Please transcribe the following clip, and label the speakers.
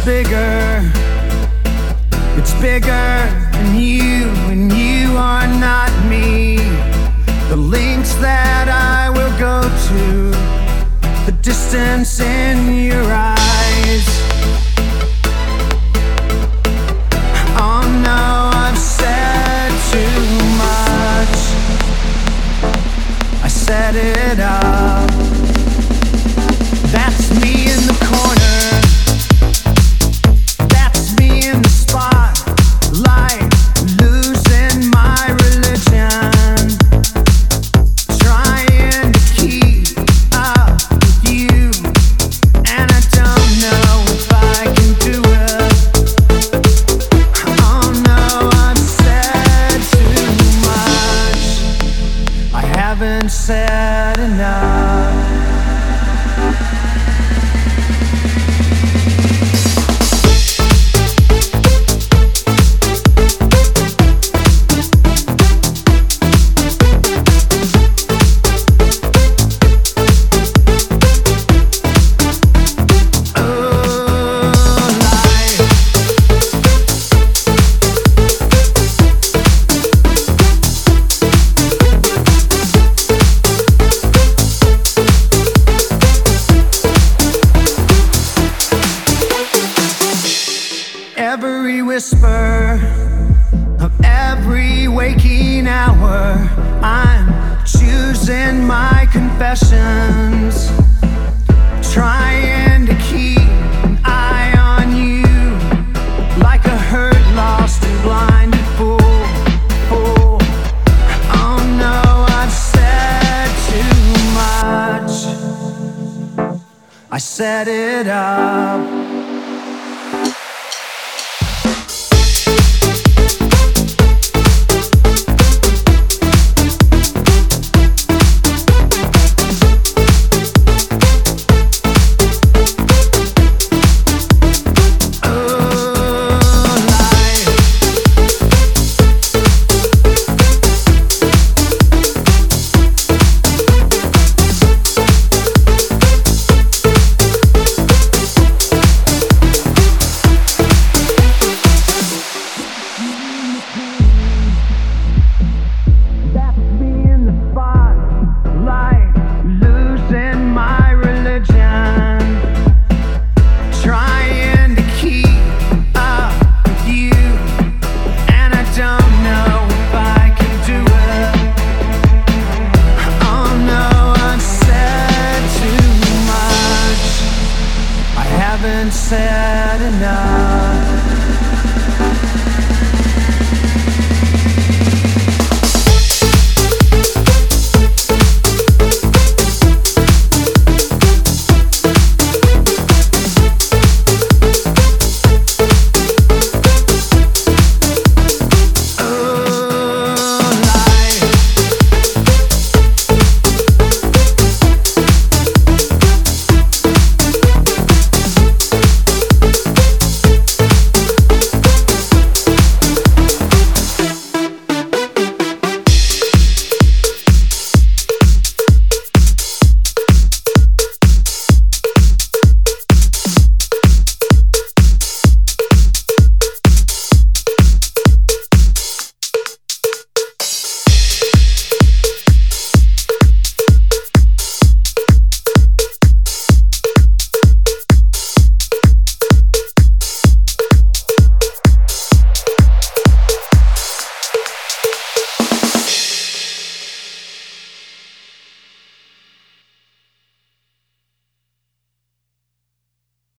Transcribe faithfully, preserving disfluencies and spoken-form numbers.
Speaker 1: bigger, it's bigger than you, and you are not me. The lengths that I will go to, the distance in your eyes. Oh no, I've said too much. I set it up. That's me in the corner. That's me in the spotlight, losing my religion, trying to keep up with you, and I don't know if I can do it. Oh no, I've said too much. I haven't said enough. Every whisper of every waking hour, I'm choosing my confessions, trying to keep an eye on you, like a hurt, lost and blinded fool, fool. Oh no, I've said too much. I set it up. Said enough.